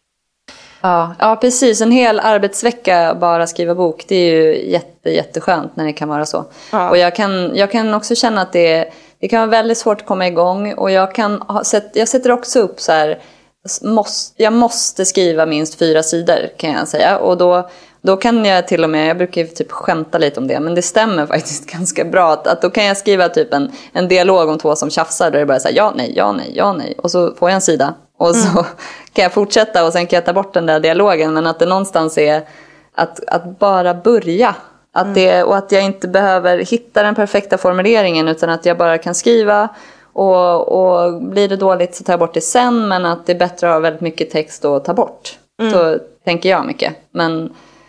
Ja, ja, precis. En hel arbetsvecka bara skriva bok, det är ju jätte, jätteskönt när det kan vara så. Ja. Och jag kan, jag kan också känna att det, det kan vara väldigt svårt att komma igång. Och jag, kan ha, jag sätter också upp så här, måste, jag måste skriva minst fyra sidor kan jag säga. Och då, då kan jag till och med, jag brukar typ skämta lite om det, men det stämmer faktiskt ganska bra. Att, att då kan jag skriva typ en, en dialog om två som tjafsar, där det bara säger ja, nej, ja, nej, ja, nej. Och så får jag en sida. Och så mm. kan jag fortsätta och sen kan jag ta bort den där dialogen. Men att det någonstans är att, att bara börja. Att mm. det, och att jag inte behöver hitta den perfekta formuleringen, utan att jag bara kan skriva. Och, och blir det dåligt så tar jag bort det sen. Men att det är bättre att ha väldigt mycket text att ta bort. Mm. Så tänker jag mycket. Men,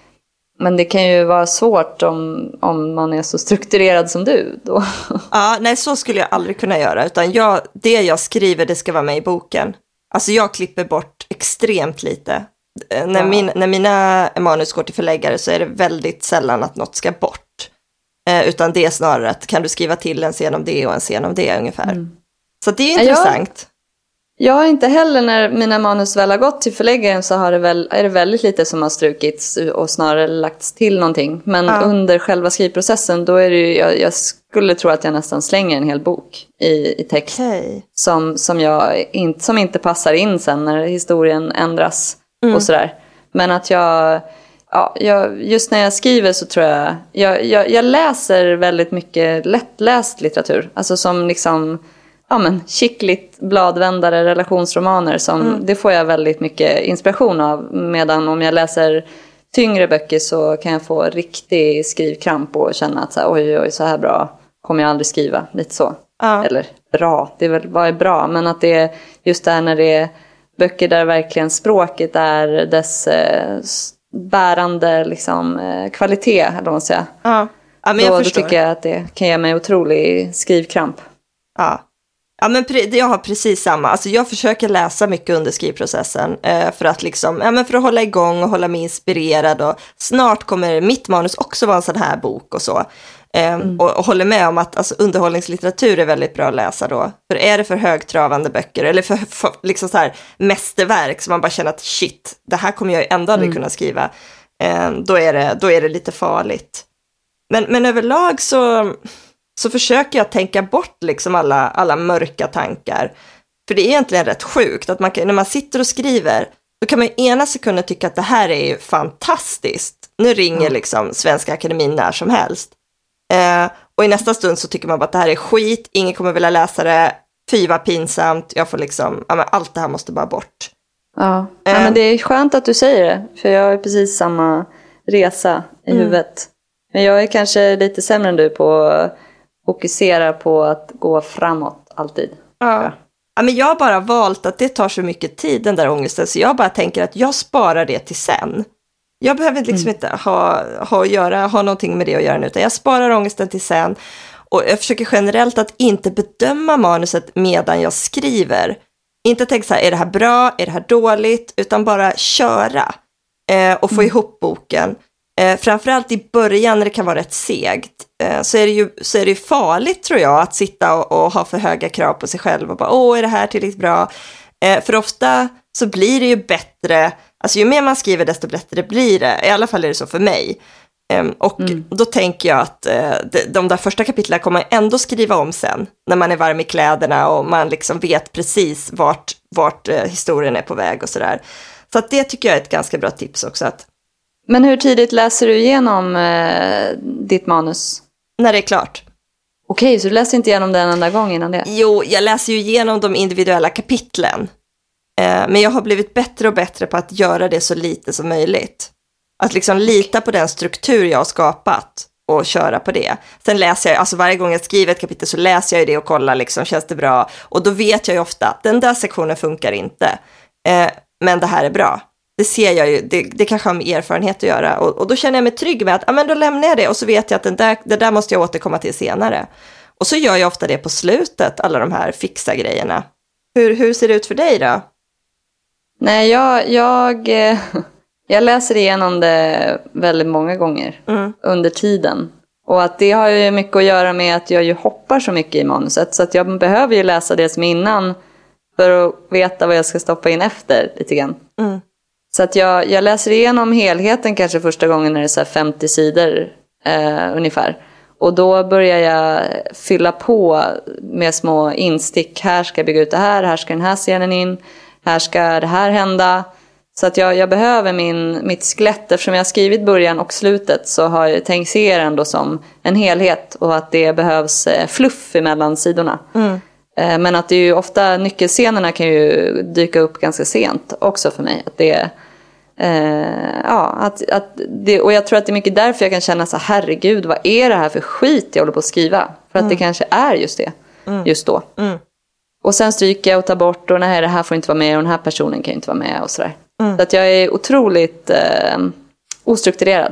men det kan ju vara svårt om, om man är så strukturerad som du. Då. Ja, nej, så skulle jag aldrig kunna göra. Utan jag, det jag skriver, det ska vara med i boken. Alltså jag klipper bort extremt lite. När, ja. min, när mina manus går till förläggare så är det väldigt sällan att något ska bort. Eh, utan det är snarare att kan du skriva till en scen om det och en scen om det ungefär. Mm. Så det är intressant. Jag, jag har inte heller, när mina manus väl har gått till förläggaren så har det väl, är det väldigt lite som har strukits och snarare lagts till någonting. Men ja. Under själva skrivprocessen då är det ju, jag, jag skulle tro att jag nästan slänger en hel bok i, i text. Okay. Som, som, jag inte, som inte passar in sen när historien ändras mm. och sådär. Men att jag, ja, jag, just när jag skriver så tror jag, jag, jag, jag läser väldigt mycket lättläst litteratur. Alltså som liksom, ja men, chickligt bladvändare, relationsromaner. Som, mm. Det får jag väldigt mycket inspiration av. Medan om jag läser tyngre böcker så kan jag få riktig skrivkramp och känna att så här, oj, oj, så här bra kommer jag aldrig skriva. Lite så. Ja. Eller bra, det är väl vad är bra. Men att det är just där när det är böcker där verkligen språket är dess eh, bärande liksom, eh, kvalitet, eller vad man säger. Ja. Ja, men jag då, då förstår. tycker jag att det kan ge mig otrolig skrivkramp. Ja. Ja, men pre- jag har precis samma. Alltså jag försöker läsa mycket under skrivprocessen eh, för att liksom, ja, men för att hålla igång och hålla mig inspirerad, och snart kommer mitt manus också vara en sån här bok och så. Eh, mm. och, och håller med om att alltså, underhållningslitteratur är väldigt bra att läsa då. För är det för högtravande böcker eller för, för liksom så här mästerverk som man bara känner att shit, det här kommer jag ju ändå aldrig mm. kunna skriva. Eh, då, är det, då är det lite farligt. Men, men överlag så... så försöker jag tänka bort liksom alla, alla mörka tankar. För det är egentligen rätt sjukt att man kan, när man sitter och skriver, då kan man i ena sekunden tycka att det här är ju fantastiskt. Nu ringer liksom Svenska Akademin när som helst. Eh, och i nästa stund så tycker man bara att det här är skit, ingen kommer vilja läsa det, fy vad pinsamt, jag får liksom, ja, men allt det här måste bara bort. Ja, eh, ja men det är skönt att du säger det, för jag har precis samma resa i mm. huvudet. Men jag är kanske lite sämre än du på fokusera på att gå framåt alltid. Ja. Ja, men jag har bara valt att det tar så mycket tid, den där ångesten, så jag bara tänker att jag sparar det till sen. Jag behöver liksom mm. inte ha, ha, att göra, ha någonting med det att göra nu, utan jag sparar ångesten till sen. Och jag försöker generellt att inte bedöma manuset medan jag skriver. Inte tänka så här, är det här bra, är det här dåligt, utan bara köra eh, och få mm. ihop boken. Eh, framförallt i början när det kan vara rätt segt, eh, så är det ju så är det farligt, tror jag, att sitta och, och ha för höga krav på sig själv och bara, åh, är det här tillräckligt bra? Eh, för ofta så blir det ju bättre, alltså ju mer man skriver desto bättre blir det, i alla fall är det så för mig. Eh, och mm. då tänker jag att eh, de, de där första kapitlen kommer man ändå skriva om sen, när man är varm i kläderna och man liksom vet precis vart, vart eh, historien är på väg och sådär. Så att det tycker jag är ett ganska bra tips också, att men hur tidigt läser du igenom eh, ditt manus? När det är klart. Okej, så du läser inte igenom det en enda gång innan det? Jo, jag läser ju igenom de individuella kapitlen. Eh, men jag har blivit bättre och bättre på att göra det så lite som möjligt. Att liksom lita på den struktur jag har skapat och köra på det. Sen läser jag, alltså varje gång jag skriver ett kapitel så läser jag ju det och kollar liksom, känns det bra? Och då vet jag ju ofta att den där sektionen funkar inte. Eh, men det här är bra. Det ser jag ju, det, det kanske har med erfarenhet att göra. Och, och då känner jag mig trygg med att, ja, men då lämnar jag det. Och så vet jag att den där, det där måste jag återkomma till senare. Och så gör jag ofta det på slutet, alla de här fixa grejerna. Hur, hur ser det ut för dig då? Nej, jag, jag, jag läser igenom det väldigt många gånger mm. under tiden. Och att det har ju mycket att göra med att jag ju hoppar så mycket i manuset. Så att jag behöver ju läsa det som innan för att veta vad jag ska stoppa in efter lite grann. Mm. Så att jag, jag läser igenom helheten kanske första gången när det är så här femtio sidor eh, ungefär. Och då börjar jag fylla på med små instick. Här ska jag bygga ut det här, här ska den här scenen in, här ska det här hända. Så att jag, jag behöver min, mitt skelett, eftersom jag har skrivit början och slutet så har jag tänkt se det ändå som en helhet. Och att det behövs fluff emellan sidorna. Mm. Eh, men att det är ju ofta, nyckelscenerna kan ju dyka upp ganska sent också för mig. Att det är Uh, ja, att, att det, och jag tror att det är mycket därför jag kan känna så här, herregud, vad är det här för skit jag håller på att skriva? För mm. att det kanske är just det, mm. just då. Mm. Och sen stryker jag och tar bort, och nej, det här får inte vara med, och den här personen kan inte vara med och sådär. Mm. Så att jag är otroligt uh, ostrukturerad.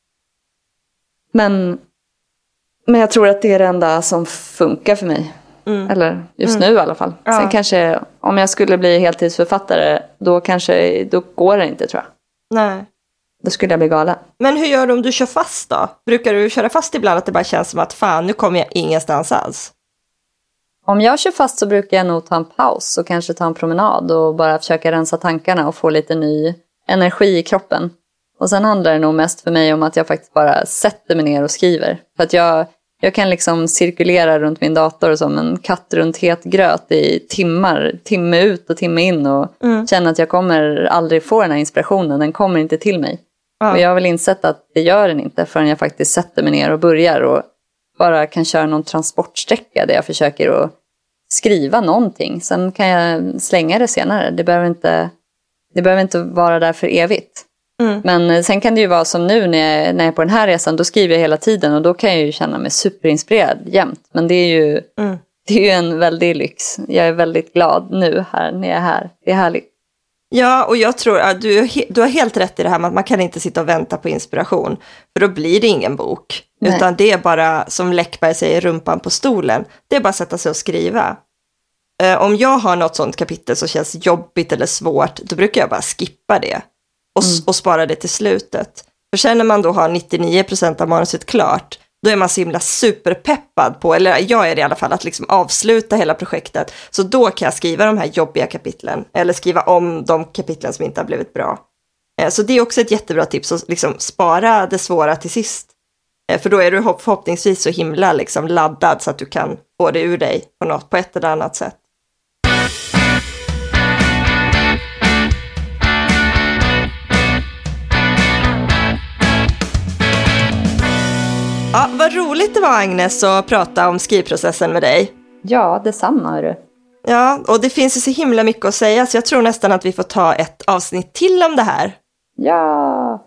Men, men jag tror att det är det enda som funkar för mig. Mm. Eller just mm. nu i alla fall. Ja. Sen kanske, om jag skulle bli heltidsförfattare, då kanske, då går det inte, tror jag. Nej. Då skulle jag bli galen. Men hur gör du om du kör fast då? Brukar du köra fast ibland att det bara känns som att fan, nu kommer jag ingenstans alls? Om jag kör fast så brukar jag nog ta en paus och kanske ta en promenad och bara försöka rensa tankarna och få lite ny energi i kroppen. Och sen handlar det nog mest för mig om att jag faktiskt bara sätter mig ner och skriver. För att jag, jag kan liksom cirkulera runt min dator som en katt runt het gröt i timmar, timme ut och timme in, och mm. känna att jag kommer aldrig få den här inspirationen, den kommer inte till mig. Ja. Och jag har väl insett att det gör den inte förrän jag faktiskt sätter mig ner och börjar och bara kan köra någon transportsträcka där jag försöker att skriva någonting. Sen kan jag slänga det senare. Det behöver inte, det behöver inte vara där för evigt. Mm. Men sen kan det ju vara som nu när jag, när jag är på den här resan, då skriver jag hela tiden och då kan jag ju känna mig superinspirerad jämt. Men det är ju, mm. det är ju en väldig lyx. Jag är väldigt glad nu här när jag är här. Det är härligt. Ja, och jag tror att du, du har helt rätt i det här med att man kan inte sitta och vänta på inspiration. För då blir det ingen bok. Nej. Utan det är bara, som Läckberg säger, rumpan på stolen. Det är bara att sätta sig och skriva. Eh, om jag har något sånt kapitel som känns jobbigt eller svårt, då brukar jag bara skippa det. Och, mm. och spara det till slutet. För sen när man då har nittionio procent av manuset klart, då är man så himla superpeppad på, eller jag är det i alla fall, att liksom avsluta hela projektet. Så då kan jag skriva de här jobbiga kapitlen, eller skriva om de kapitlen som inte har blivit bra. Så det är också ett jättebra tips, att liksom spara det svåra till sist. För då är du förhoppningsvis så himla liksom laddad så att du kan få det ur dig på något, på ett eller annat sätt. Ja, vad roligt det var, Agnes, att prata om skrivprocessen med dig. Ja, detsamma är du. Ja, och det finns ju så himla mycket att säga, så jag tror nästan att vi får ta ett avsnitt till om det här. Ja.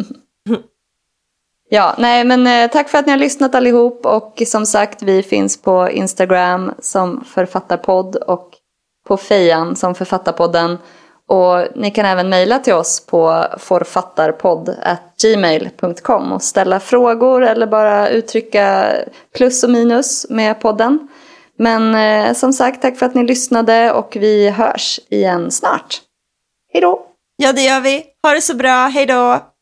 Ja, nej men eh, tack för att ni har lyssnat allihop, och som sagt, vi finns på Instagram som Författarpodd och på Fejan som Författarpodden. Och ni kan även mejla till oss på forfattarpodd at gmail dot com och ställa frågor eller bara uttrycka plus och minus med podden. Men eh, som sagt, tack för att ni lyssnade, och vi hörs igen snart. Hej då! Ja, det gör vi. Ha det så bra. Hej då!